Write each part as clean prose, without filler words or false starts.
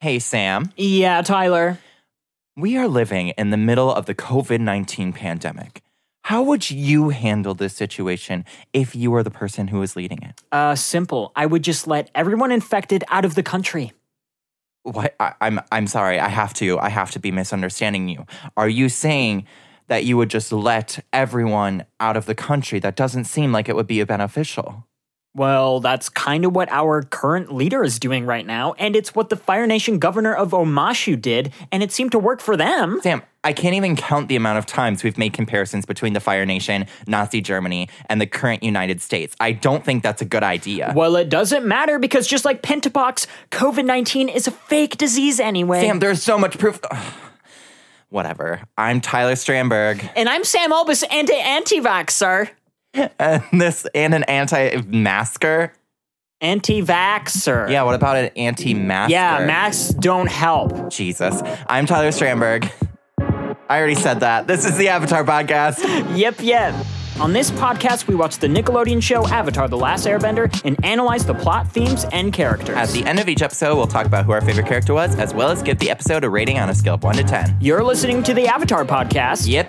Hey, Sam. Yeah, Tyler. We are living in the middle of the COVID-19 pandemic. How would you handle this situation if you were the person who was leading it? Simple. I would just let everyone infected out of the country. What? I'm sorry. I have to be misunderstanding you. Are you saying that you would just let everyone out of the country? That doesn't seem like it would be beneficial. Well, that's kind of what our current leader is doing right now, and it's what the Fire Nation governor of Omashu did, and it seemed to work for them. Sam, I can't even count the amount of times we've made comparisons between the Fire Nation, Nazi Germany, and the current United States. I don't think that's a good idea. Well, it doesn't matter because just like Pentapox, COVID-19 is a fake disease anyway. Sam, there's so much proof. Whatever. I'm Tyler Strandberg. And I'm Sam Albus, anti-vaxxer. And an anti-masker? Anti-vaxxer. Yeah, what about an anti-masker? Yeah, masks don't help. Jesus. I'm Tyler Strandberg. I already said that. This is the Avatar Podcast. Yep. On this podcast, we watch the Nickelodeon show Avatar: The Last Airbender and analyze the plot, themes, and characters. At the end of each episode, we'll talk about who our favorite character was, as well as give the episode a rating on a scale of 1 to 10. You're listening to the Avatar Podcast. Yep.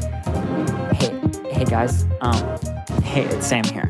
Hey guys. Hey, it's Sam here.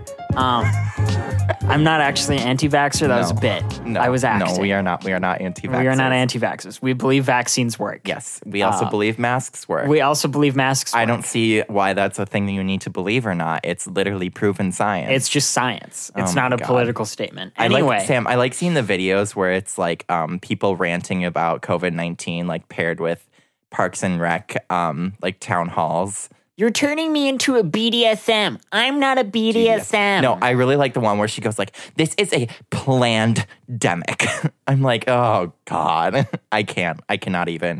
I'm not actually an anti-vaxxer. That was a bit. No, I was acting. No, we are not. We are not anti-vaxxers. We are not anti-vaxxers. We believe vaccines work. Yes. We also believe masks work. We also believe masks work. I don't see why that's a thing that you need to believe or not. It's literally proven science. It's just science. It's not a political statement. Anyway. Sam, I like seeing the videos where it's like people ranting about COVID-19, like paired with Parks and Rec, like town halls. You're turning me into a BDSM. I'm not a BDSM. No, I really like the one where she goes like, this is a planned demic. I'm like, oh God, I cannot even.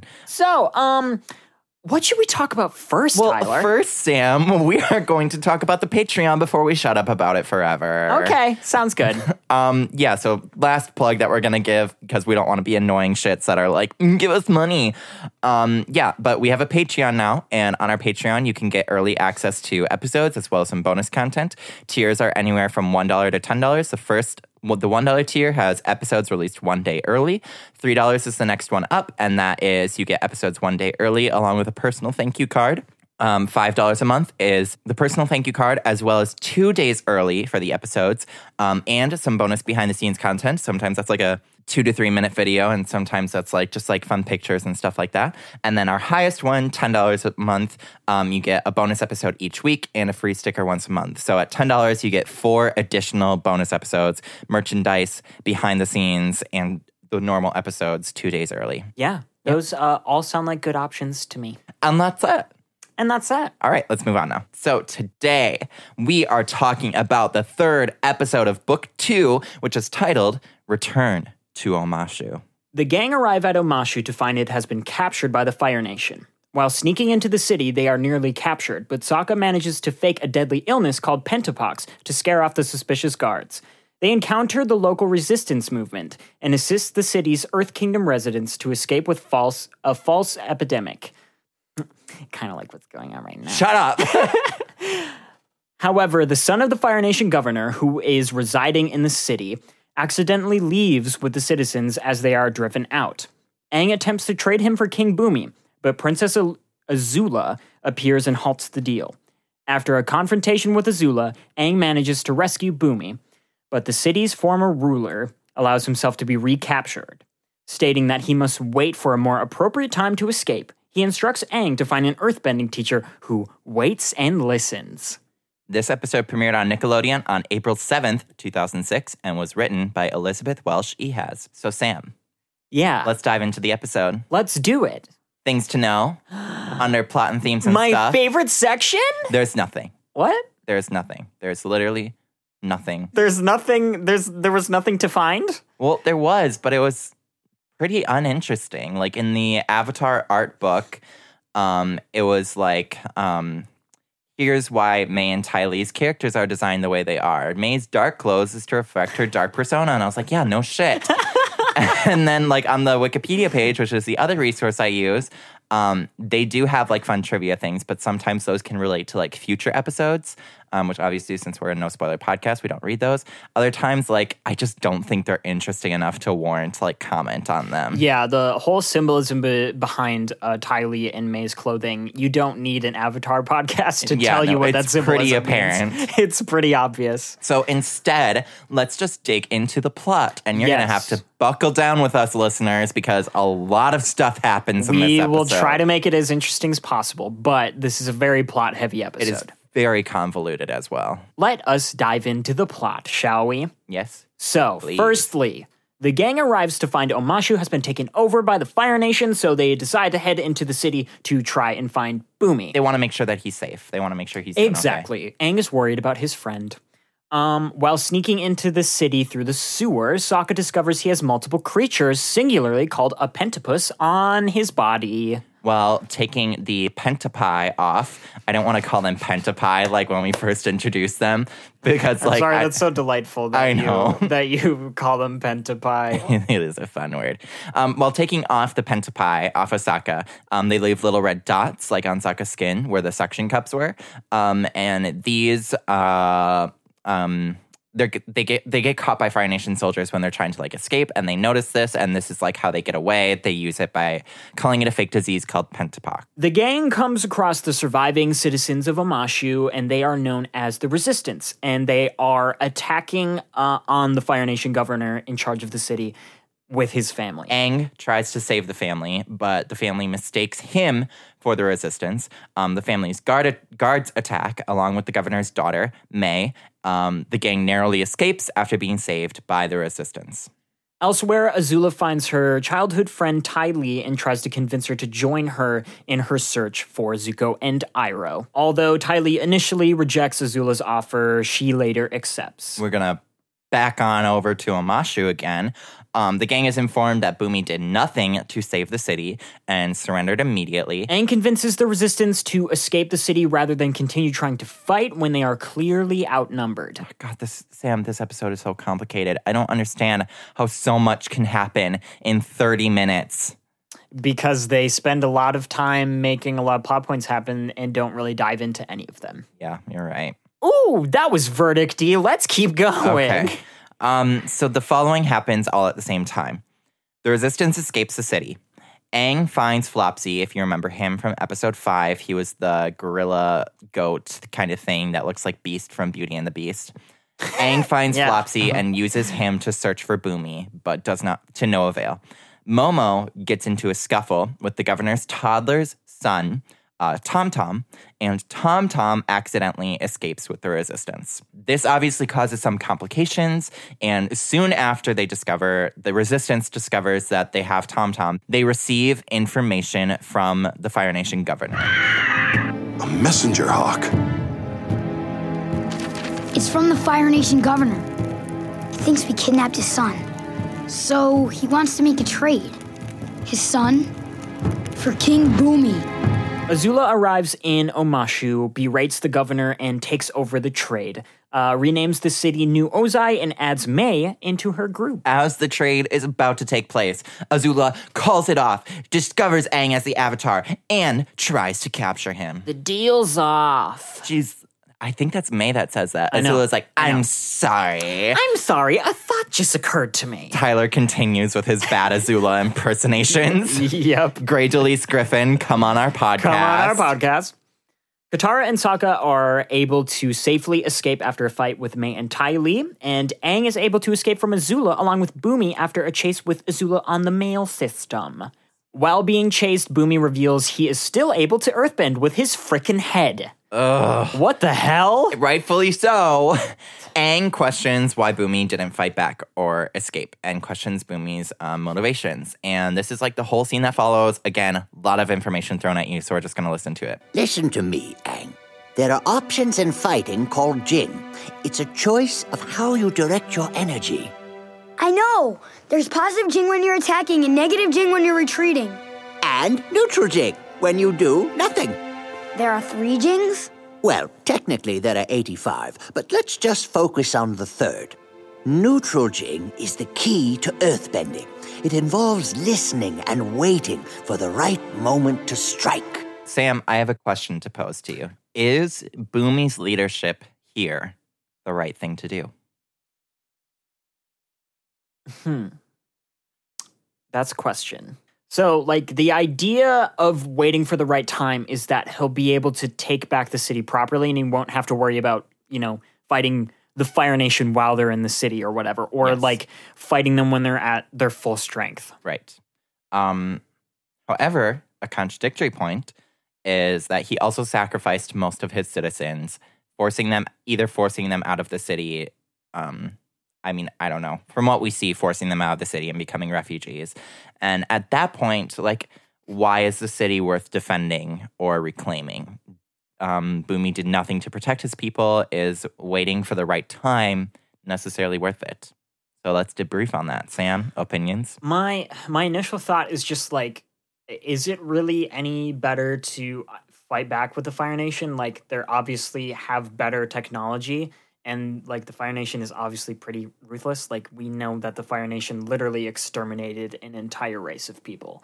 So, what should we talk about first, Tyler? First, Sam, we are going to talk about the Patreon before we shut up about it forever. Okay, sounds good. Yeah, so last plug that we're going to give, because we don't want to be annoying shits that are like, give us money. Yeah, but we have a Patreon now, and on our Patreon, you can get early access to episodes as well as some bonus content. Tiers are anywhere from $1 to $10. The $1 tier has episodes released 1 day early. $3 is the next one up, and that is you get episodes 1 day early along with a personal thank you card. $5 a month is the personal thank you card, as well as 2 days early for the episodes, and some bonus behind the scenes content. Sometimes that's like a 2 to 3 minute video, and sometimes that's like just like fun pictures and stuff like that. And then our highest one, $10 a month, you get a bonus episode each week and a free sticker once a month. So at $10, you get 4 additional bonus episodes, merchandise, behind the scenes, and the normal episodes 2 days early. Yeah, those all sound like good options to me. And that's it. And that's that. All right, let's move on now. So today, we are talking about the 3rd episode of Book 2, which is titled Return to Omashu. The gang arrive at Omashu to find it has been captured by the Fire Nation. While sneaking into the city, they are nearly captured, but Sokka manages to fake a deadly illness called Pentapox to scare off the suspicious guards. They encounter the local resistance movement and assist the city's Earth Kingdom residents to escape with a false epidemic. Kind of like what's going on right now. Shut up! However, the son of the Fire Nation governor, who is residing in the city, accidentally leaves with the citizens as they are driven out. Aang attempts to trade him for King Bumi, but Princess Azula appears and halts the deal. After a confrontation with Azula, Aang manages to rescue Bumi, but the city's former ruler allows himself to be recaptured. Stating that he must wait for a more appropriate time to escape, he instructs Aang to find an earthbending teacher who waits and listens. This episode premiered on Nickelodeon on April 7th, 2006, and was written by Elizabeth Welsh Ehas. So, Sam. Yeah. Let's dive into the episode. Let's do it. Things to know under plot and themes and My stuff. favorite section? There's nothing. What? There's nothing. There's literally nothing. There was nothing to find? Well, there was, but it was pretty uninteresting. Like in the Avatar art book, it was like, here's why May and Ty Lee's characters are designed the way they are. May's dark clothes is to reflect her dark persona. And I was like, yeah, no shit. And then like on the Wikipedia page, which is the other resource I use, they do have like fun trivia things, but sometimes those can relate to like future episodes. which obviously, since we're a no-spoiler podcast, we don't read those. Other times, like, I just don't think they're interesting enough to warrant, like, comment on them. Yeah, the whole symbolism behind Ty Lee and May's clothing, you don't need an Avatar podcast to tell you what that symbolism pretty apparent. means. It's pretty obvious. So instead, let's just dig into the plot. And you're going to have to buckle down with us, listeners, because a lot of stuff happens in this episode. We will try to make it as interesting as possible, but this is a very plot-heavy episode. It is very convoluted as well. Let us dive into the plot, shall we? Yes. So, firstly, the gang arrives to find Omashu has been taken over by the Fire Nation, so they decide to head into the city to try and find Bumi. They want to make sure that he's safe. They want to make sure he's doing Exactly. okay. Aang is worried about his friend. While sneaking into the city through the sewers, Sokka discovers he has multiple creatures, singularly called a pentapus, on his body. While taking the pentapie off, I don't want to call them pentapie like when we first introduced them, because I'm sorry, that's so delightful that I know. that you call them pentapie. It is a fun word. While taking off the pentapie off of Sokka, they leave little red dots like on Sokka's skin where the suction cups were, and these they get caught by Fire Nation soldiers when they're trying to like escape, and they notice this, and this is like how they get away. They use it by calling it a fake disease called pentapox. The gang comes across the surviving citizens of Omashu, and they are known as the Resistance, and they are attacking on the Fire Nation governor in charge of the city with his family. Aang tries to save the family, but the family mistakes him for the Resistance. The family's guards attack along with the governor's daughter, May. The gang narrowly escapes after being saved by the Resistance. Elsewhere, Azula finds her childhood friend Ty Lee and tries to convince her to join her in her search for Zuko and Iroh. Although Ty Lee initially rejects Azula's offer, she later accepts. We're going to back on over to Omashu again. The gang is informed that Bumi did nothing to save the city and surrendered immediately. Aang convinces the Resistance to escape the city rather than continue trying to fight when they are clearly outnumbered. God, this episode is so complicated. I don't understand how so much can happen in 30 minutes. Because they spend a lot of time making a lot of plot points happen and don't really dive into any of them. Yeah, you're right. Ooh, that was verdict-y. Let's keep going. Okay. So the following happens all at the same time. The Resistance escapes the city. Aang finds Flopsy, if you remember him from episode 5. He was the gorilla goat kind of thing that looks like Beast from Beauty and the Beast. Aang finds Flopsy and uses him to search for Bumi, but does not to no avail. Momo gets into a scuffle with the governor's toddler's son, Tom Tom, and Tom Tom accidentally escapes with the Resistance. This obviously causes some complications, and soon after the Resistance discovers that they have Tom Tom, they receive information from the Fire Nation governor. A messenger hawk. It's from the Fire Nation governor. He thinks we kidnapped his son. So he wants to make a trade. His son for King Bumi. Azula arrives in Omashu, berates the governor, and takes over the trade. Renames the city New Ozai and adds May into her group. As the trade is about to take place, Azula calls it off, discovers Aang as the Avatar, and tries to capture him. The deal's off. I think that's May that says that. I know. Azula's like, I'm sorry. I'm sorry, a thought just occurred to me. Tyler continues with his bad Azula impersonations. Yep. Grey Delise Griffin, come on our podcast. Katara and Sokka are able to safely escape after a fight with May and Ty Lee, and Aang is able to escape from Azula along with Bumi after a chase with Azula on the mail system. While being chased, Bumi reveals he is still able to earthbend with his frickin' head. Ugh. What the hell? Rightfully so. Aang questions why Bumi didn't fight back or escape and questions Bumi's motivations. And this is like the whole scene that follows. Again, a lot of information thrown at you, so we're just going to listen to it. Listen to me, Aang. There are options in fighting called Jing. It's a choice of how you direct your energy. I know. There's positive Jing when you're attacking and negative Jing when you're retreating. And neutral Jing, when you do nothing. There are 3 Jings? Well, technically there are 85, but let's just focus on the third. Neutral Jing is the key to earthbending. It involves listening and waiting for the right moment to strike. Sam, I have a question to pose to you. Is Bumi's leadership here the right thing to do? That's a question. So, like, the idea of waiting for the right time is that he'll be able to take back the city properly and he won't have to worry about, fighting the Fire Nation while they're in the city or whatever, or like fighting them when they're at their full strength. Right. However, a contradictory point is that he also sacrificed most of his citizens, forcing them out of the city. I don't know. From what we see, forcing them out of the city and becoming refugees. And at that point, like, why is the city worth defending or reclaiming? Bumi did nothing to protect his people. Is waiting for the right time necessarily worth it? So let's debrief on that. Sam, opinions? My initial thought is just like, is it really any better to fight back with the Fire Nation? Like, they obviously have better technology. And, like, the Fire Nation is obviously pretty ruthless. Like, we know that the Fire Nation literally exterminated an entire race of people.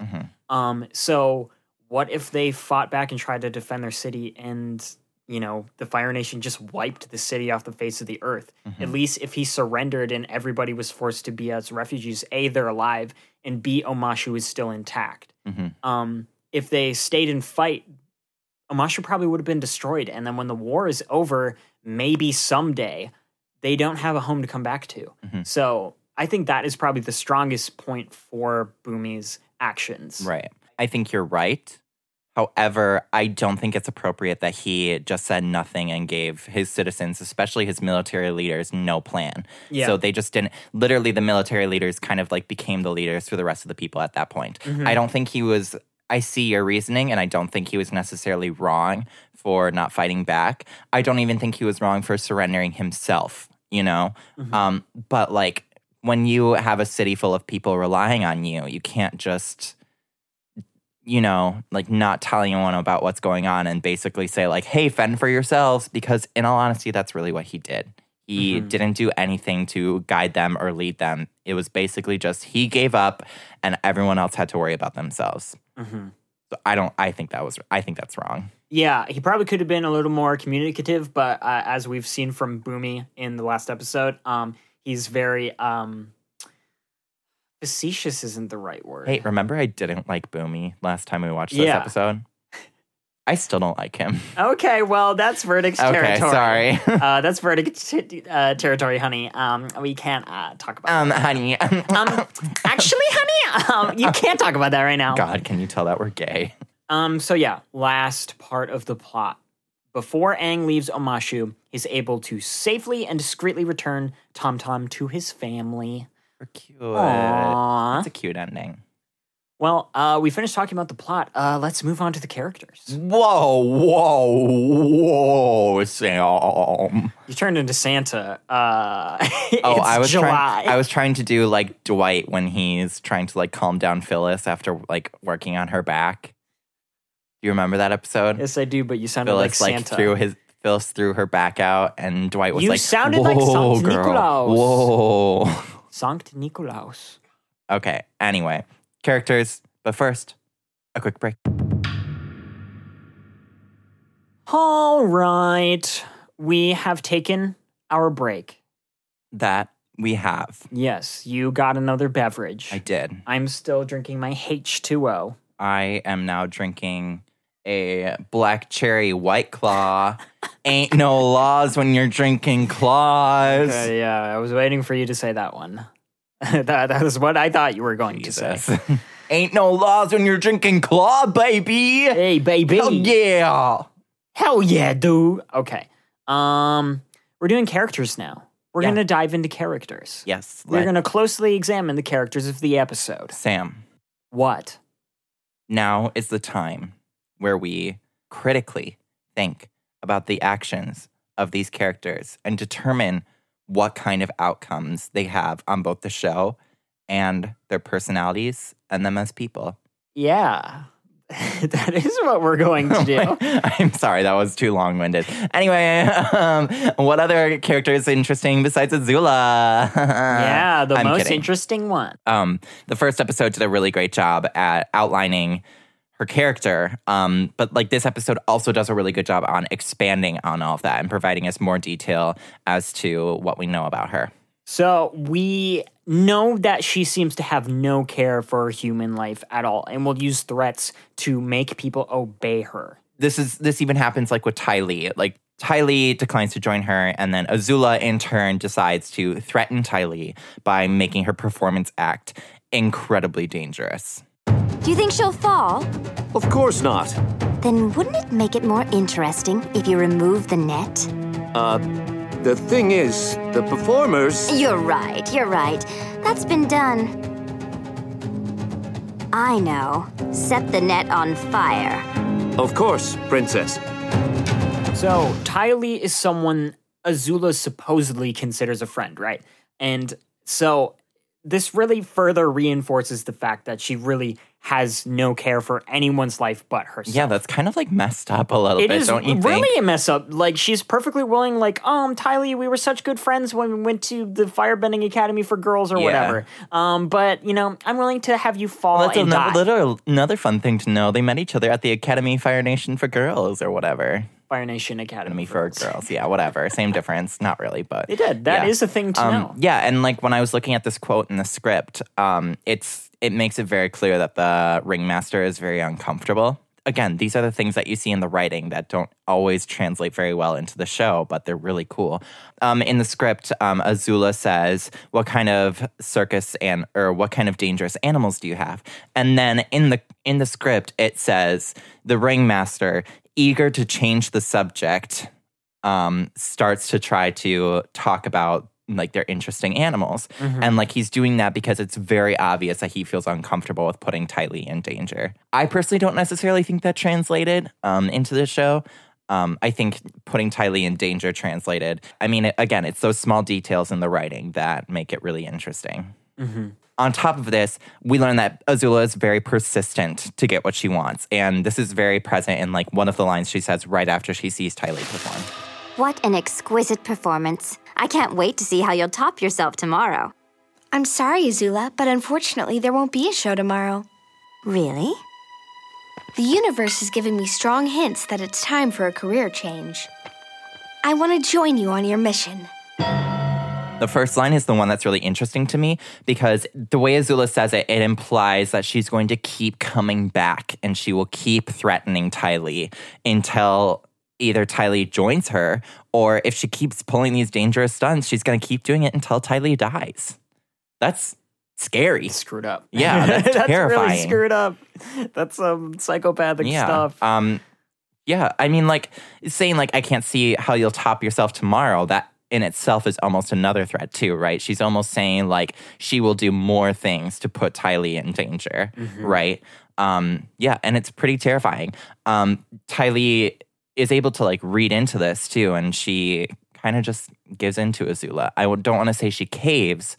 So what if they fought back and tried to defend their city and, the Fire Nation just wiped the city off the face of the earth? At least if he surrendered and everybody was forced to be as refugees, A, they're alive, and B, Omashu is still intact. If they stayed and fight, Omashu probably would have been destroyed. And then when the war is over, maybe someday, they don't have a home to come back to. So I think that is probably the strongest point for Bumi's actions. Right. I think you're right. However, I don't think it's appropriate that he just said nothing and gave his citizens, especially his military leaders, no plan. Yeah. So they just didn't. Literally, the military leaders kind of like became the leaders for the rest of the people at that point. I don't think he was. I see your reasoning, and I don't think he was necessarily wrong for not fighting back. I don't even think he was wrong for surrendering himself, But, like, when you have a city full of people relying on you, you can't just, like, not tell anyone about what's going on and basically say, like, hey, fend for yourselves, because in all honesty, that's really what he did. He didn't do anything to guide them or lead them. It was basically just he gave up and everyone else had to worry about themselves. So I think that's wrong. Yeah, he probably could have been a little more communicative, but as we've seen from Bumi in the last episode, he's very facetious isn't the right word. Hey, remember I didn't like Bumi last time we watched this episode? I still don't like him. Okay, well, that's Verdict's territory. Okay, sorry. That's Verdict's territory, honey. We can't talk about that. Honey. Actually, honey, you can't talk about that right now. God, can you tell that we're gay? So yeah, last part of the plot. Before Aang leaves Omashu, he's able to safely and discreetly return Tom Tom to his family. Cute. Aww. It's a cute ending. Well, we finished talking about the plot. Let's move on to the characters. Whoa, Sam. You turned into Santa. I was July. I was trying to do like Dwight when he's trying to like calm down Phyllis after like working on her back. Do you remember that episode? Yes, I do, but you sounded Phyllis like Santa. Phyllis threw her back out, and Dwight was You like, sounded whoa, like Sankt girl. Nikolaus. Whoa. Sankt Nikolaus. Okay, anyway. Characters, but first, a quick break. All right. We have taken our break. That we have. Yes, you got another beverage. I did. I'm still drinking my H2O. I am now drinking a black cherry White Claw. Ain't no laws when you're drinking claws. Yeah, I was waiting for you to say that one. that was what I thought you were going to say. Ain't no laws when you're drinking claw, baby. Hey, baby. Hell yeah. Hell yeah, dude. Okay. We're doing characters now. We're going to dive into characters. Yes. We're going to closely examine the characters of the episode. Sam. What? Now is the time where we critically think about the actions of these characters and determine what kind of outcomes they have on both the show and their personalities and them as people. Yeah, that is what we're going to do. I'm sorry, that was too long-winded. Anyway, what other character is interesting besides Azula? Yeah, the I'm most kidding. interesting one. The first episode did a really great job at outlining her character. But like this episode also does a really good job on expanding on all of that and providing us more detail as to what we know about her. So we know that she seems to have no care for human life at all and will use threats to make people obey her. This even happens like with Ty Lee. Like Ty Lee declines to join her, and then Azula in turn decides to threaten Ty Lee by making her performance act incredibly dangerous. Do you think she'll fall? Of course not. Then wouldn't it make it more interesting if you remove the net? The thing is, the performers... You're right. That's been done. I know. Set the net on fire. Of course, Princess. So Ty Lee is someone Azula supposedly considers a friend, right? And so this really further reinforces the fact that she really has no care for anyone's life but herself. Yeah, that's kind of like messed up a little bit, don't you think? It is really a mess up. Like, she's perfectly willing, like, Ty Lee, we were such good friends when we went to the Firebending Academy for Girls or whatever. But, you know, I'm willing to have you fall and die. Another fun thing to know, they met each other at the Academy Fire Nation for Girls or whatever. Fire Nation Academy for girls. Yeah, whatever. Same difference. Not really, but they did. That is a thing to know. Yeah, and like when I was looking at this quote in the script, it makes it very clear that the ringmaster is very uncomfortable. Again, these are the things that you see in the writing that don't always translate very well into the show, but they're really cool. In the script, Azula says, "What kind of circus or what kind of dangerous animals do you have?" And then in the script, it says the ringmaster, eager to change the subject, starts to try to talk about like their interesting animals. And like he's doing that because it's very obvious that he feels uncomfortable with putting Ty Lee in danger. I personally don't necessarily think that translated into the show. I think putting Ty Lee in danger translated. I mean, again, it's those small details in the writing that make it really interesting. On top of this, we learn that Azula is very persistent to get what she wants. And this is very present in like one of the lines she says right after she sees Ty Lee perform. What an exquisite performance. I can't wait to see how you'll top yourself tomorrow. I'm sorry, Azula, but unfortunately there won't be a show tomorrow. Really? The universe is giving me strong hints that it's time for a career change. I want to join you on your mission. The first line is the one that's really interesting to me because the way Azula says it, it implies that she's going to keep coming back and she will keep threatening Ty Lee until either Ty Lee joins her or if she keeps pulling these dangerous stunts, she's going to keep doing it until Ty Lee dies. That's scary. Screwed up. Yeah, that's terrifying. Really screwed up. That's some psychopathic stuff. Yeah, I mean, like, saying, like, I can't see how you'll top yourself tomorrow, that in itself is almost another threat too, right? She's almost saying like she will do more things to put Ty Lee in danger, right? Yeah, and it's pretty terrifying. Ty Lee is able to like read into this too, and she kind of just gives into Azula. I don't want to say she caves,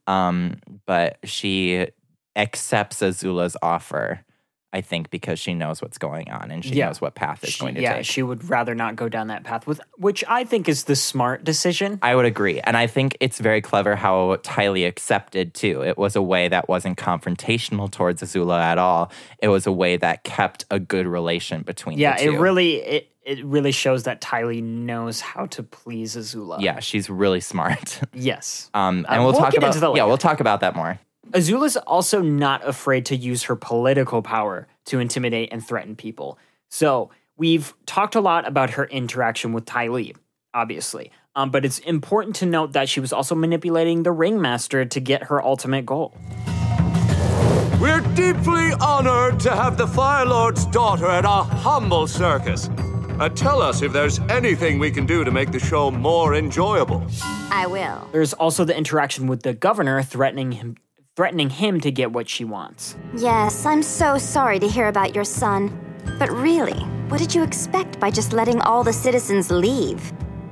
but she accepts Azula's offer, I think, because she knows what's going on and she knows what path it's going to take. Yeah, she would rather not go down that path, which I think is the smart decision. I would agree. And I think it's very clever how Ty Lee accepted, too. It was a way that wasn't confrontational towards Azula at all. It was a way that kept a good relation between the two. Yeah, it really shows that Ty Lee knows how to please Azula. Yeah, she's really smart. Yes. And we'll talk about we'll talk about that more. Azula's also not afraid to use her political power to intimidate and threaten people. So we've talked a lot about her interaction with Ty Lee, obviously. But it's important to note that she was also manipulating the ringmaster to get her ultimate goal. We're deeply honored to have the Fire Lord's daughter at our humble circus. Tell us if there's anything we can do to make the show more enjoyable. I will. There's also the interaction with the governor threatening him to get what she wants. Yes, I'm so sorry to hear about your son. But really, what did you expect by just letting all the citizens leave?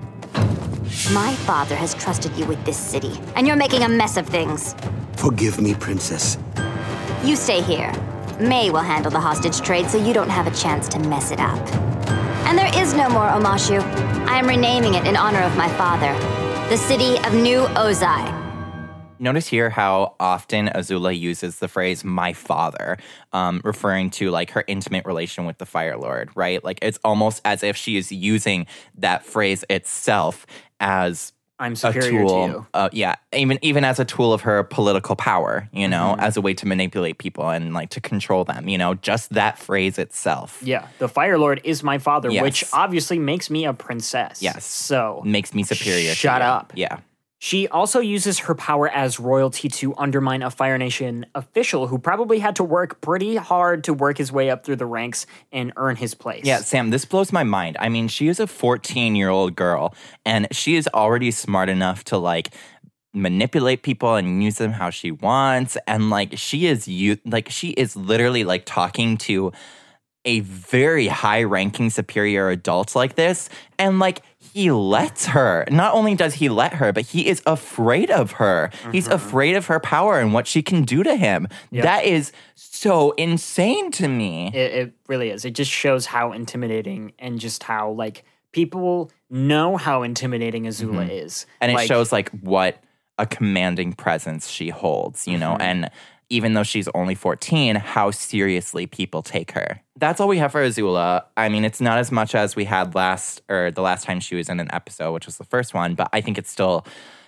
My father has trusted you with this city, and you're making a mess of things. Forgive me, Princess. You stay here. May will handle the hostage trade so you don't have a chance to mess it up. And there is no more Omashu. I am renaming it in honor of my father, the city of New Ozai. Notice here how often Azula uses the phrase "my father," referring to like her intimate relation with the Fire Lord, right? Like it's almost as if she is using that phrase itself as I'm a superior tool. to you. Even as a tool of her political power, you know, as a way to manipulate people and like to control them, you know, just that phrase itself. Yeah, the Fire Lord is my father, Yes. which obviously makes me a princess. Yes. So Makes me superior. Shut to you. up. Yeah. she also uses her power as royalty to undermine a Fire Nation official who probably had to work pretty hard to work his way up through the ranks and earn his place. Yeah, Sam, this blows my mind. I mean, she is a 14-year-old girl, and she is already smart enough to, like, manipulate people and use them how she wants. And, like, she is literally, like, talking to a very high-ranking superior adult like this, and, like, he lets her. Not only does he let her, but he is afraid of her. He's afraid of her power and what she can do to him. Yep. That is so insane to me. It really is. It just shows how intimidating and just how, like, people know how intimidating Azula is. And it Like, shows, like, what a commanding presence she holds, you know? And even though she's only 14, how seriously people take her. That's all we have for Azula. I mean, it's not as much as we had the last time she was in an episode, which was the first one, but I think it still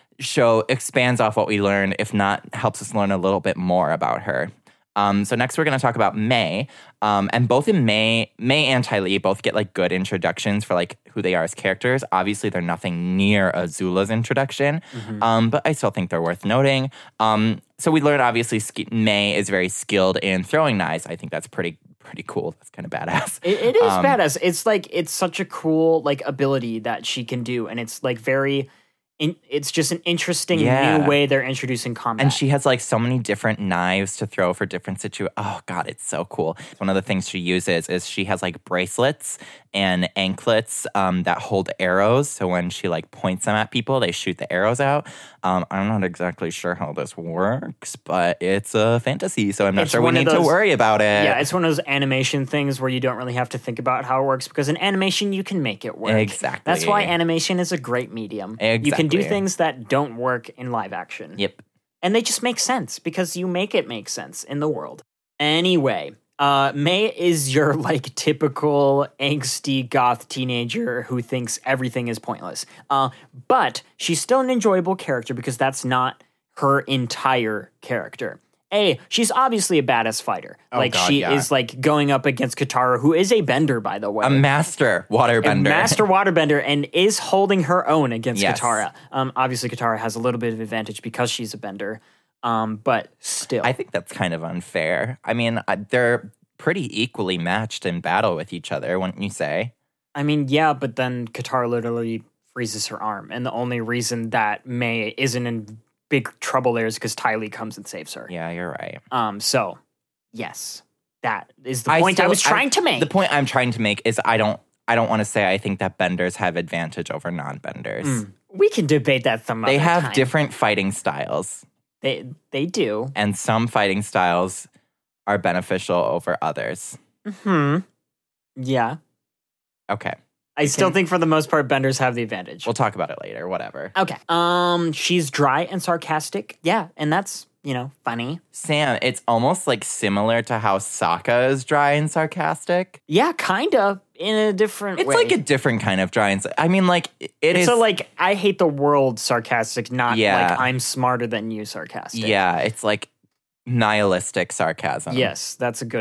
expands off what we learned, if not helps us learn a little bit more about her. So next we're going to talk about May. And both in May and Ty Lee both get like good introductions for like who they are as characters. Obviously, they're nothing near Azula's introduction, but I still think they're worth noting. So we learned obviously May is very skilled in throwing knives. I think that's pretty cool. That's kind of badass. It is badass. It's like, it's such a cool like ability that she can do. And it's like it's just an interesting new way they're introducing combat. And she has like so many different knives to throw for different situations. Oh God, it's so cool. One of the things she uses is she has like bracelets and anklets that hold arrows. So when she like points them at people, they shoot the arrows out. I'm not exactly sure how this works, but it's a fantasy, so I'm not sure we need to worry about it. Yeah, it's one of those animation things where you don't really have to think about how it works, because in animation you can make it work. Exactly. That's why animation is a great medium. Exactly. You can do things that don't work in live action. Yep. And they just make sense because you make it make sense in the world. Anyway, May is your like typical angsty goth teenager who thinks everything is pointless. But she's still an enjoyable character because that's not her entire character. She's obviously a badass fighter. She is like going up against Katara, who is a bender, by the way. A master waterbender. Master waterbender, and is holding her own against Yes. Katara. Obviously, Katara has a little bit of advantage because she's a bender. But still. I think that's kind of unfair. I mean, they're pretty equally matched in battle with each other, wouldn't you say? I mean, yeah, but then Katara literally freezes her arm. And the only reason that May isn't in big trouble there is because Ty Lee comes and saves her. Yeah, you're right. So, yes, that is the point I was trying to make. The point I'm trying to make is I don't want to say I think that benders have advantage over non-benders. We can debate that some other They have time. different fighting styles. They do. And some fighting styles are beneficial over others. Yeah. Okay. I still think for the most part, benders have the advantage. We'll talk about it later, whatever. Okay. She's dry and sarcastic. Yeah, and that's, funny. Sam, it's almost like similar to how Sokka is dry and sarcastic. Yeah, kind of, in a different way. It's like a different kind of dry and I mean, like, it's so like, I hate the world sarcastic, not Yeah. like I'm smarter than you sarcastic. Yeah, it's like nihilistic sarcasm. Yes, that's a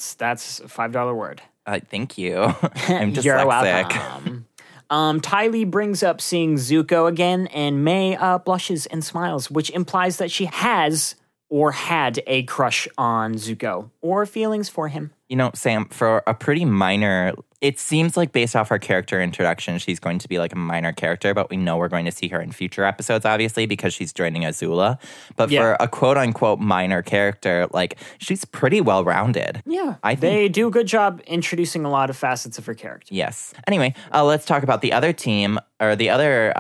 $5 word. Thank you. I'm dyslexic. You're welcome. Ty Lee brings up seeing Zuko again, and May blushes and smiles, which implies that she has or had a crush on Zuko or feelings for him. Sam, for a pretty minor, it seems like based off her character introduction, she's going to be like a minor character, but we know we're going to see her in future episodes, obviously, because she's joining Azula. But for a quote-unquote minor character, like, she's pretty well-rounded. Yeah, I think they do a good job introducing a lot of facets of her character. Yes. Anyway, let's talk about the other team, or the other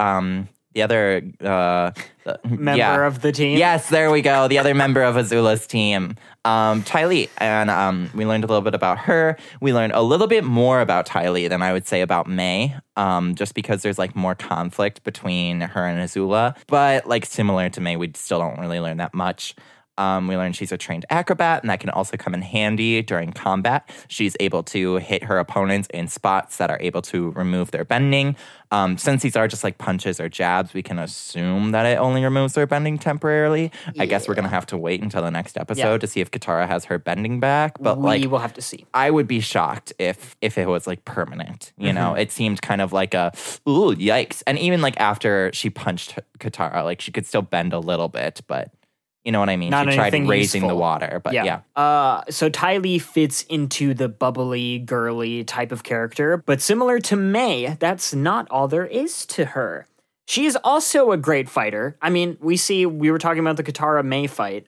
member of the team. Yes, there we go. The other member of Azula's team. Ty Lee, and we learned a little bit about her. We learned a little bit more about Ty Lee than I would say about May, just because there's like more conflict between her and Azula. But like similar to May, we still don't really learn that much. We learned she's a trained acrobat, and that can also come in handy during combat. She's able to hit her opponents in spots that are able to remove their bending. Since these are just like punches or jabs, we can assume that it only removes their bending temporarily. I guess we're going to have to wait until the next episode to see if Katara has her bending back. But we will have to see. I would be shocked if it was like permanent. You know, it seemed kind of like a, ooh, yikes. And even like after she punched Katara, like she could still bend a little bit, but you know what I mean? Not she tried anything raising the useful. water, but yeah. So Ty Lee fits into the bubbly, girly type of character, but similar to May, that's not all there is to her. She is also a great fighter. I mean, we were talking about the Katara May fight.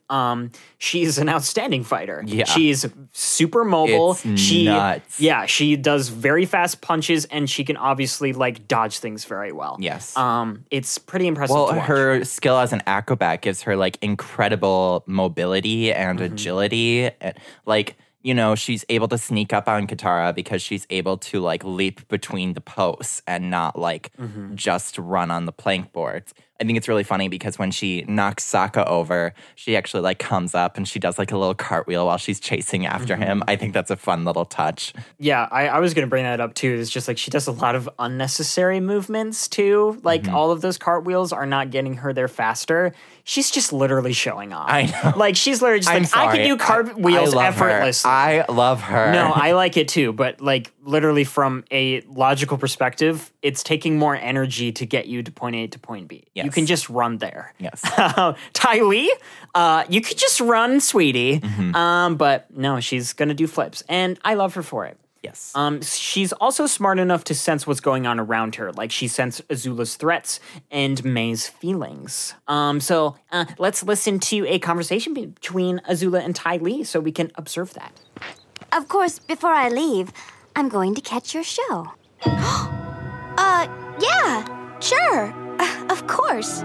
She's an outstanding fighter. Yeah. She's super mobile. It's nuts. Yeah, she does very fast punches, and she can obviously like dodge things very well. Yes. It's pretty impressive Well, to watch. her skill as an acrobat gives her like incredible mobility and agility. And, like, you know, she's able to sneak up on Katara because she's able to like leap between the posts and not like just run on the plank boards. I think it's really funny because when she knocks Sokka over, she actually like comes up and she does like a little cartwheel while she's chasing after him. I think that's a fun little touch. Yeah, I was going to bring that up too. It's just like she does a lot of unnecessary movements too. Like all of those cartwheels are not getting her there faster. She's just literally showing off. I know. Like she's literally just I'm like, I sorry. can do cartwheels I love her. effortlessly. I love her. No, I like it too, but like literally from a logical perspective, it's taking more energy to get you to point A to point B. Yes. You can just run there. Yes. Ty Lee, you could just run, sweetie. But no, she's gonna do flips, and I love her for it. Yes. She's also smart enough to sense what's going on around her. Like she senses Azula's threats and May's feelings. So let's listen to a conversation between Azula and Ty Lee so we can observe that. Of course, before I leave, I'm going to catch your show. Yeah, sure. Of course.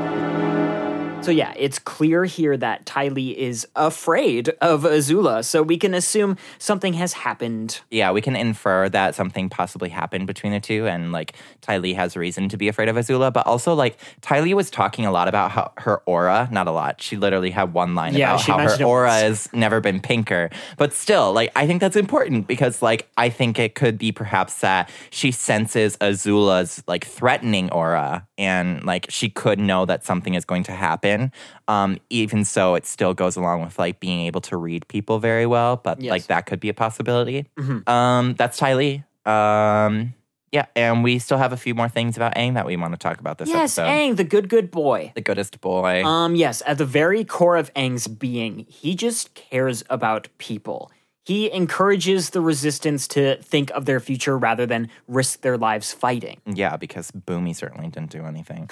So yeah, it's clear here that Ty Lee is afraid of Azula, so we can assume something has happened. Yeah, we can infer that something possibly happened between the two, and like Ty Lee has reason to be afraid of Azula, but also like Ty Lee was talking a lot about how her aura, not a lot, she literally had one line about she how her mentioned it aura once. has never been pinker. But still, like I think that's important because like I think it could be perhaps that she senses Azula's like threatening aura, and like she could know that something is going to happen. Even so, it still goes along with like being able to read people very well, but Yes. like that could be a possibility. That's Ty Lee. Yeah, and we still have a few more things about Aang that we want to talk about this Yes, episode. Aang, the good boy. The goodest boy. Yes, at the very core of Aang's being, he just cares about people. He encourages the resistance to think of their future rather than risk their lives fighting. Yeah, because Boomy certainly didn't do anything.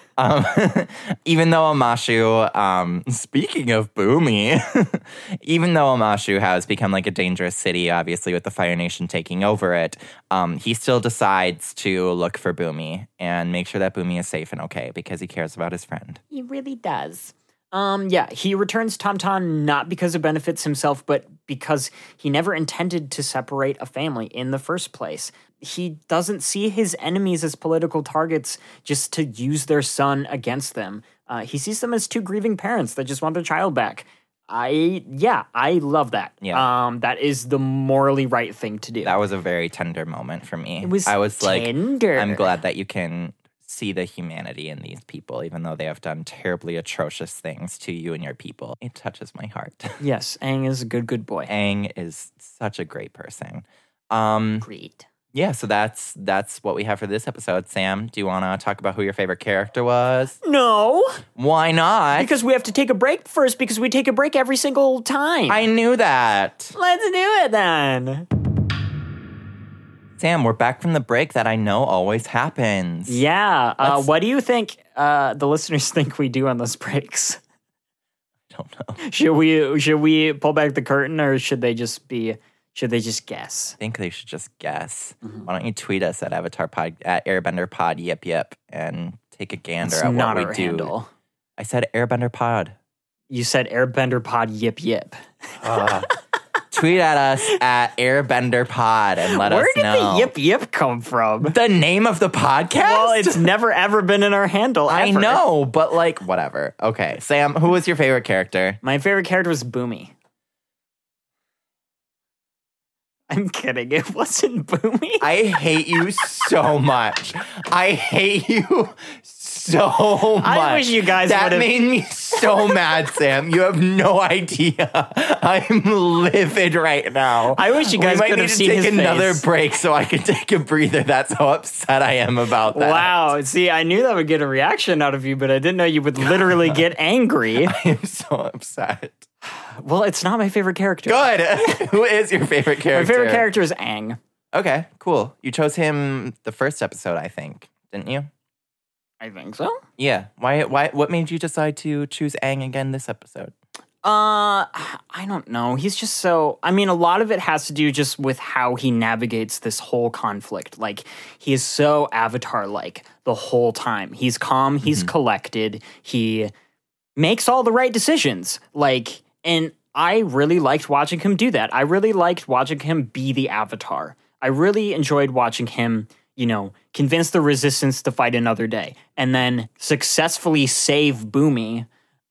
Even though Amashu, speaking of Boomy, even though Amashu has become like a dangerous city, obviously with the Fire Nation taking over it, he still decides to look for Boomy and make sure that Boomy is safe and okay because he cares about his friend. He really does. Yeah, he returns Tauntaun not because it benefits himself, but because he never intended to separate a family in the first place. He doesn't see his enemies as political targets just to use their son against them. He sees them as two grieving parents that just want their child back. I love that. Yeah. That is the morally right thing to do. That was a very tender moment for me. It was I was tender. like, I'm glad that you can see the humanity in these people, even though they have done terribly atrocious things to you and your people. It touches my heart. Yes, Aang is a good boy. Aang is such a great person. Great. Yeah, so that's what we have for this episode. Sam, do you want to talk about who your favorite character was? No, Why not? because we have to take a break first because we take a break every single time. I knew that. Let's do it then. Sam, we're back from the break that I know always happens. Yeah. What do you think the listeners think we do on those breaks? I don't know. Should we pull back the curtain or should they just guess? I think they should just guess. Why don't you tweet us at AvatarPod, at AirbenderPod, yip, and take a gander It's at not what our we do. handle. I said AirbenderPod. you said Airbender Pod yip yip. Tweet at us at AirbenderPod and let us know. Where did the yip yip come from? The name of the podcast? Well, it's never ever been in our handle. I ever. know, but like, whatever. Okay, Sam, who was your favorite character? My favorite character was Boomy. I'm kidding. It wasn't Boomy. I hate you so much. I hate you so much. I wish you guys That would've- made me so mad, Sam. You have no idea. I'm livid right now. I wish you guys we could might have need seen to take his another face. break so I can take a breather. That's how upset I am about that. Wow. See, I knew that would get a reaction out of you, but I didn't know you would literally get angry. I'm so upset. Well, it's not my favorite character. Good. Who is your favorite character? My favorite character is Aang. Okay, cool. You chose him the first episode, I think, didn't you? I think so. Yeah. Why? What made you decide to choose Aang again this episode? I don't know. He's just so. I mean, a lot of it has to do just with how he navigates this whole conflict. Like, he is so Avatar-like the whole time. He's calm. He's collected. He makes all the right decisions. Like, and I really liked watching him do that. I really liked watching him be the Avatar. I really enjoyed watching him, convince the Resistance to fight another day, and then successfully save Boomy.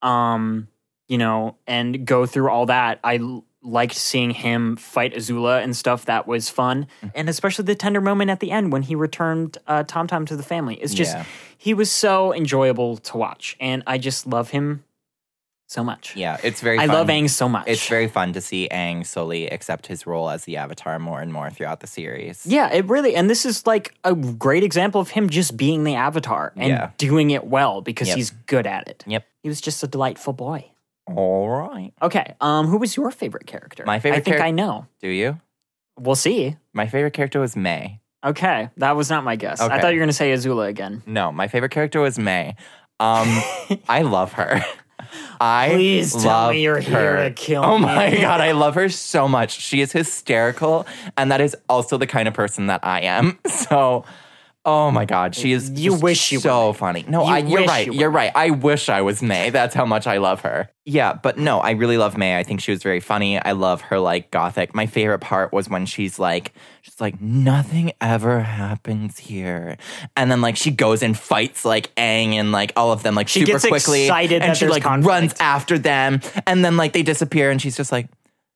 And go through all that. I liked seeing him fight Azula and stuff. That was fun. And especially the tender moment at the end when he returned Tom Tom to the family. It's just, he was so enjoyable to watch. And I just love him so much. Yeah, it's very I fun. love Aang so much. It's very fun to see Aang slowly accept his role as the Avatar more and more throughout the series. Yeah, it really, and this is like a great example of him just being the Avatar and doing it well because he's good at it. Yep. He was just a delightful boy. All right. Okay, who was your favorite character? My favorite I think charac- I know. Do you? We'll see. My favorite character was May. Okay, that was not my guess. I Okay. thought you were going to say Azula again. No, my favorite character was May. I love her. Please tell love me you're here her. to kill Oh me. my God, I love her so much. She is hysterical, and that is also the kind of person that I am. So, oh my God, she is You just wish you so were May. funny. No, You you're wish right. you were You're right. I wish I was May. That's how much I love her. Yeah, but no, I really love May. I think she was very funny. I love her like gothic. My favorite part was when she's like nothing ever happens here, and then like she goes and fights like Aang and like all of them like She super gets quickly, excited and that she there's like conflict. runs after them, and then like they disappear, and she's just like.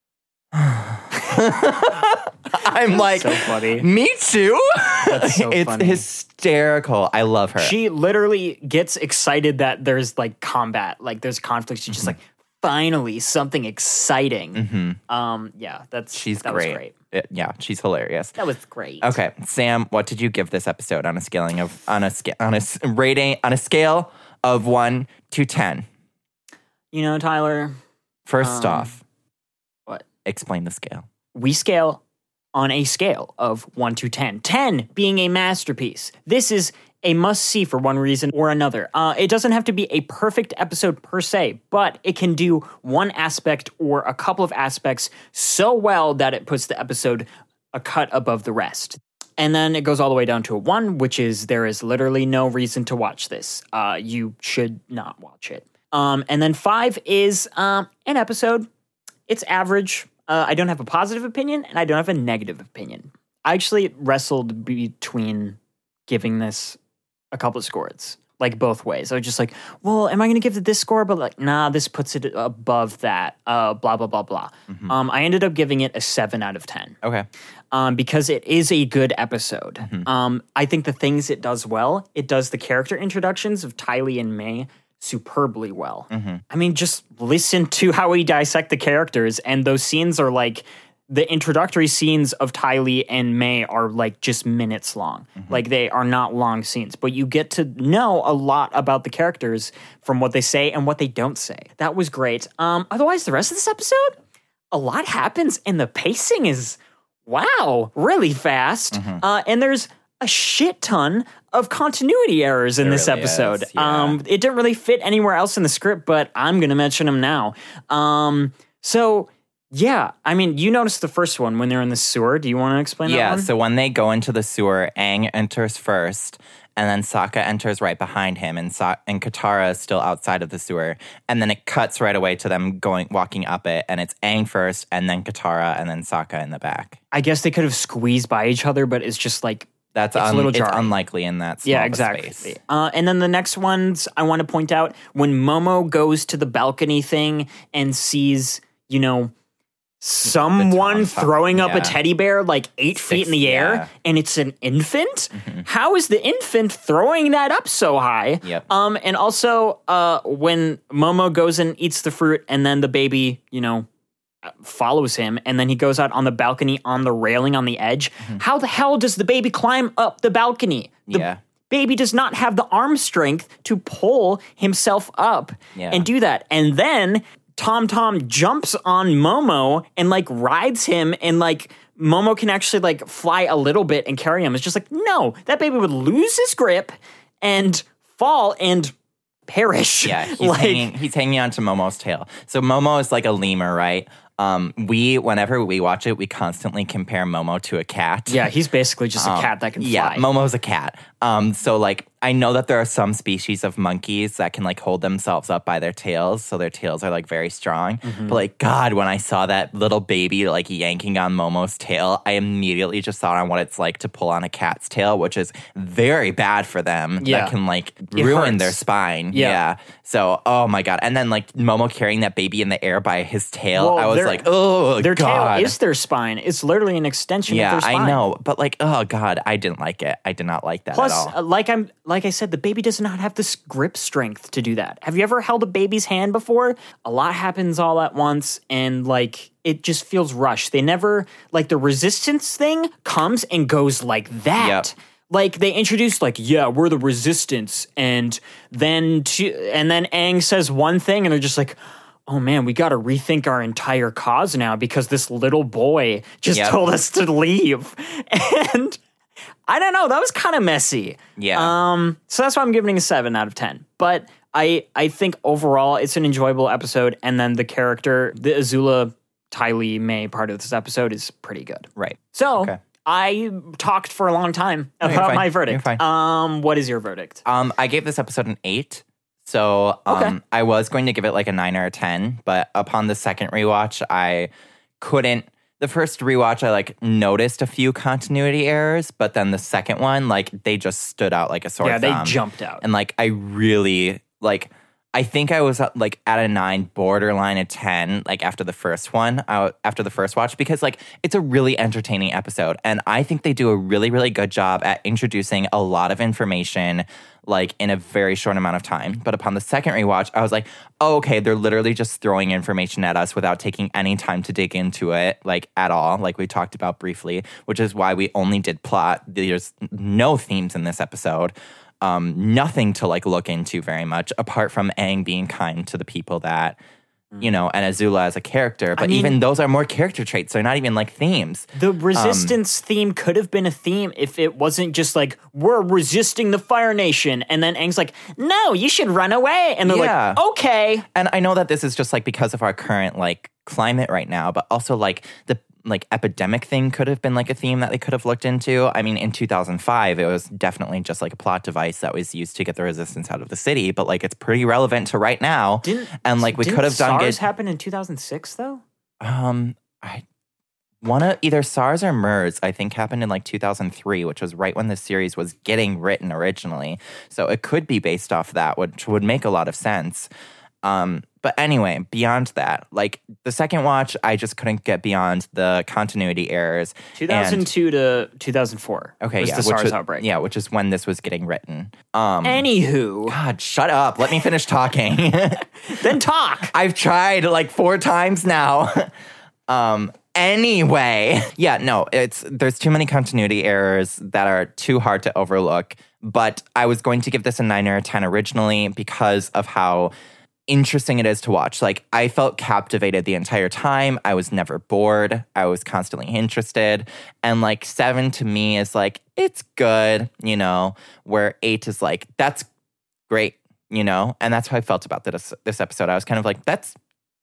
I'm like, so funny. me too. That's so it's funny. hysterical. I love her. She literally gets excited that there's like combat, like there's conflict. She's just like, finally, something exciting. Yeah, that She's was great. Yeah, she's hilarious. That was great. Okay, Sam, what did you give this episode on a scale of 1 to 10? Tyler, First off, what? explain the scale. We scale on a scale of 1 to 10. 10 being a masterpiece. This is a must-see for one reason or another. It doesn't have to be a perfect episode per se, but it can do one aspect or a couple of aspects so well that it puts the episode a cut above the rest. And then it goes all the way down to a 1, which is there is literally no reason to watch this. You should not watch it. And then 5 is an episode. It's average. I don't have a positive opinion, and I don't have a negative opinion. I actually wrestled between giving this a couple of scores, like both ways. I was just like, well, am I going to give it this score? But like, nah, this puts it above that, blah, blah, blah, blah. I ended up giving it a 7 out of 10. Okay. Because it is a good episode. I think the things it does well, it does the character introductions of Ty Lee and May superbly well. I mean, just listen to how we dissect the characters, and those scenes are like, the introductory scenes of Ty Lee and May are like just minutes long. Like they are not long scenes, but you get to know a lot about the characters from what they say and what they don't say. That was great. Otherwise, the rest of this episode, a lot happens and the pacing is, wow, really fast. And there's a shit ton of continuity errors in this really episode. is, yeah. It didn't really fit anywhere else in the script, but I'm going to mention them now. So Yeah, I mean, you noticed the first one when they're in the sewer. Do you want to explain that Yeah, one? so when they go into the sewer, Aang enters first, and then Sokka enters right behind him, and Katara is still outside of the sewer. And then it cuts right away to them walking up it, and it's Aang first, and then Katara, and then Sokka in the back. I guess they could have squeezed by each other, but it's just like, It's a little it's jarring. unlikely in that small yeah, of a exactly. space. And then the next ones I want to point out, when Momo goes to the balcony thing and sees, someone Tom throwing up a yeah. teddy bear like 8 feet in the air, yeah. and it's an infant. How is the infant throwing that up so high? Yep. And also when Momo goes and eats the fruit, and then the baby, follows him, and then he goes out on the balcony on the railing on the edge. How the hell does the baby climb up the balcony? The baby does not have the arm strength to pull himself up and do that. And then Tom jumps on Momo and rides him, and Momo can actually fly a little bit and carry him. It's just no, that baby would lose his grip and fall and perish. Yeah, he's hanging onto Momo's tail. So Momo is like a lemur, right? Whenever we watch it, we constantly compare Momo to a cat. Yeah, he's basically just a cat that can fly. Yeah, Momo's a cat. So I know that there are some species of monkeys that can hold themselves up by their tails, so their tails are very strong. But God, when I saw that little baby yanking on Momo's tail, I immediately just thought on what it's like to pull on a cat's tail, which is very bad for them. Yeah. That can ruin their hurts. spine. Yeah. So, oh my God. And then Momo carrying that baby in the air by his tail, Well, I was oh, their God. tail is their spine. It's literally an extension of Yeah, their spine. I know. But oh God, I didn't like it. I did not like that Plus, at all. like I said, the baby does not have this grip strength to do that. Have you ever held a baby's hand before? A lot happens all at once, and it just feels rushed. They never the resistance thing comes and goes like that. Yep. They introduce we're the resistance, and then Aang says one thing, and they're just oh man, we got to rethink our entire cause now because this little boy just told us to leave. And I don't know, that was kind of messy. Yeah. So that's why I'm giving it a 7 out of 10. But I think overall it's an enjoyable episode, and then the character, the Azula Ty Lee May part of this episode is pretty good. Right. So Okay. I talked for a long time you're about fine. my verdict. You're fine. What is your verdict? I gave this episode an 8. So Okay. I was going to give it a 9 or a 10, but upon the second rewatch, I couldn't. The first rewatch, I noticed a few continuity errors, but then the second one, they just stood out like a sore thumb. Yeah, they jumped out. And I really I think I was at a 9, borderline a 10, after the first one, after the first watch, because it's a really entertaining episode. And I think they do a really, really good job at introducing a lot of information, in a very short amount of time. But upon the second rewatch, I was oh, okay, they're literally just throwing information at us without taking any time to dig into it, at all, we talked about briefly, which is why we only did plot. There's no themes in this episode. Nothing to look into very much, apart from Aang being kind to the people that, and Azula as a character. But even those are more character traits. They're not even themes. The resistance theme could have been a theme if it wasn't just we're resisting the Fire Nation, and then Aang's no, you should run away. And they're okay. And I know that this is just because of our current climate right now, but also the epidemic thing could have been a theme that they could have looked into. I mean, in 2005, it was definitely just a plot device that was used to get the resistance out of the city, but it's pretty relevant to right now. We could have done SARS happen in 2006 though? I want to either SARS or MERS, I think, happened in 2003, which was right when the series was getting written originally. So it could be based off that, which would make a lot of sense. But anyway, beyond that, the second watch, I just couldn't get beyond the continuity errors. 2002 to 2004 Okay, was yeah, the SARS outbreak. Yeah, which is when this was getting written. Anywho. God, shut up. Let me finish talking. Then talk. I've tried 4 times now. Anyway, yeah, no, there's too many continuity errors that are too hard to overlook. But I was going to give this a 9 or a 10 originally because of how interesting it is to watch. I felt captivated the entire time. I was never bored. I was constantly interested. And 7 to me is it's good, where 8 is that's great, and that's how I felt about this episode. I was kind of that's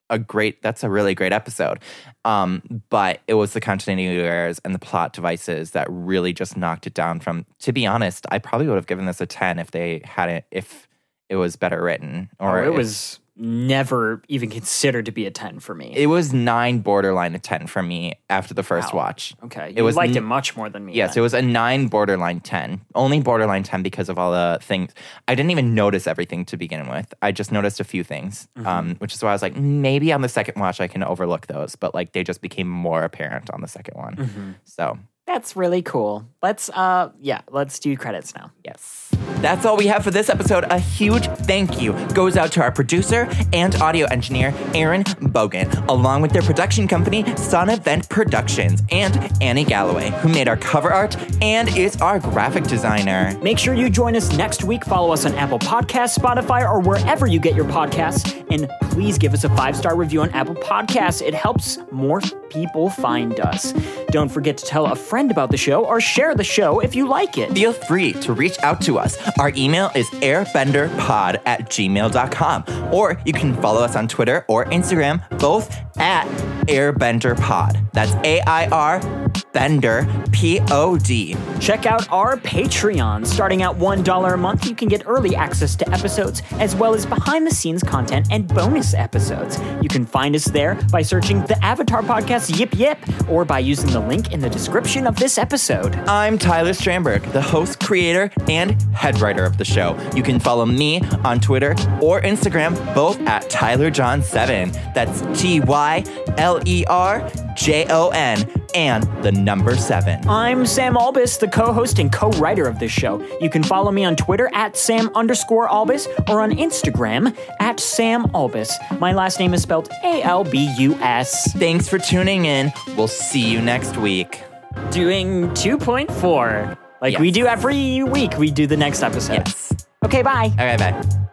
that's a really great episode. But it was the continuity errors and the plot devices that really just knocked it down from, to be honest, I probably would have given this a 10 if it was better written. Or it was never even considered to be a 10 for me. It was 9 borderline a 10 for me after the first watch. Okay. You liked it much more than me. Yes, then. it was a 9 borderline 10. Only borderline 10 because of all the things. I didn't even notice everything to begin with. I just noticed a few things, which is why I was like, maybe on the second watch I can overlook those. But like they just became more apparent on the second one. So that's really cool. Let's do credits now. Yes. That's all we have for this episode. A huge thank you goes out to our producer and audio engineer, Aaron Bogan, along with their production company, Sun Event Productions, and Annie Galloway, who made our cover art and is our graphic designer. Make sure you join us next week. Follow us on Apple Podcasts, Spotify, or wherever you get your podcasts. And please give us a 5-star review on Apple Podcasts. It helps more people find us. Don't forget to tell a friend about the show or share the show if you like it. Feel free to reach out to us. Our email is airbenderpod@gmail.com, or you can follow us on Twitter or Instagram, both at airbenderpod. That's AIR Bender POD. Check out our Patreon. Starting at $1 a month, you can get early access to episodes, as well as behind-the-scenes content and bonus episodes. You can find us there by searching the Avatar Podcast Yip Yip, or by using the link in the description of this episode. I'm Tyler Strandberg, the host, creator, and head writer of the show. You can follow me on Twitter or Instagram, both at TylerJohn7. That's TYLERJON and the number 7. I'm Sam Albus, the co-host and co-writer of this show. You can follow me on Twitter at Sam_Albus or on Instagram at Sam Albus. My last name is spelled ALBUS. Thanks for tuning in. We'll see you next week. Doing 2.4. Like we do every week, we do the next episode. Yes. Okay, bye. Okay, bye.